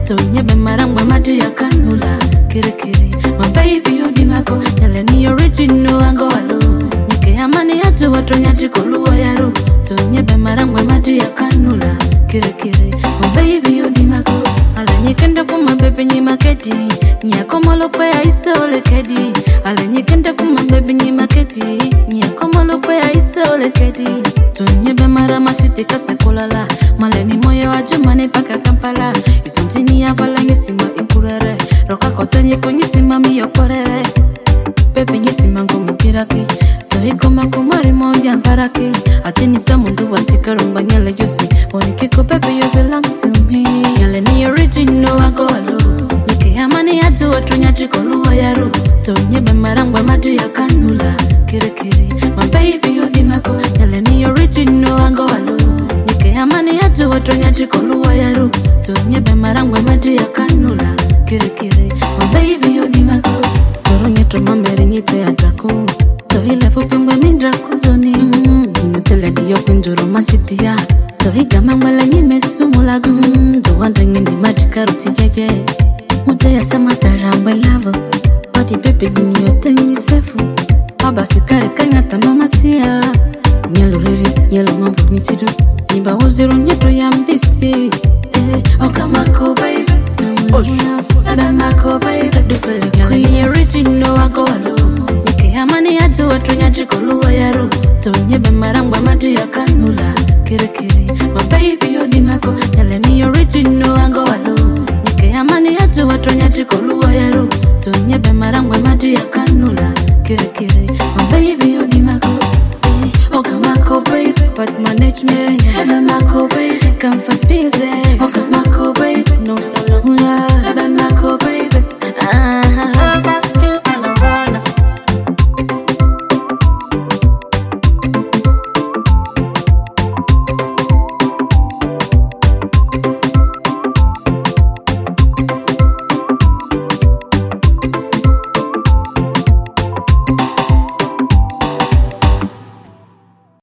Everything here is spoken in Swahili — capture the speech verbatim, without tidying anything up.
Tonye be marangwa madi ya kanula kiri kiri. My baby odimako yale ni original ango alo. Nyike amani atu watonya jikoluwa yaro. Tonye be marangwa madi ya kanula kiri kiri. My baby odimako ala nyikenda kuma baby nyimaketi. Nyako molope ya isa ole kedi. Ala nyikenda kuma baby nyimaketi. Nyako molope ya isa ole kedi. Tonye be marama siti kasa kulala. Maleni moyo ajumane paka Kampala. Isunjini ya vala nyesima ikurere. Roka kote nyeko nyesima miyo korere. Pepe nyesima ngumu kiraki. Tohiko makumari monja mparaki. Atini sa mundu wantika rumba nyale jusi. Onikiko pepe you belong to me. Yale ni original ago alo. Nyeke amani atu watunya jikoluwa yaro. Tonye be marangwa madi ya kanula kiri kiri. My baby odimako yale ni original ago alo. Amani atu watonya jikoluwa yaro. Tonye be marangwa madi ya kanula kiri kiri. My baby odimako Toro nyeto mamere nyite adrako. Tohile fupimwe mindra kuzoni. Inutele diyo pinjuro masitia. Tohiga mamwala nyime sumulagu. Tuwanda ngini madikaruti jege. Mute ya samata ramwe lavo. Body baby lini yote nyisefu. Abasi kare kanyata mamasia. Nyelo riri, nyelo mambu michidu. Niba uziro nyeto ya mbisi. Eh, okamako baby. Oshu, adamako baby. Dufele kali ni original ago alo. Nyike amani atu watunya jikoluwa yaro. Tonye be marangwa madi ya kanula kiri kiri. My baby odimako yale ni original ago alo. Nyike amani atu watunya jikoluwa yaro. Tonye be marangwa madi ya kanula kiri kiri. My baby odimako Okamako baby, but management Adamako baby, come for busy Okamako baby, no no no no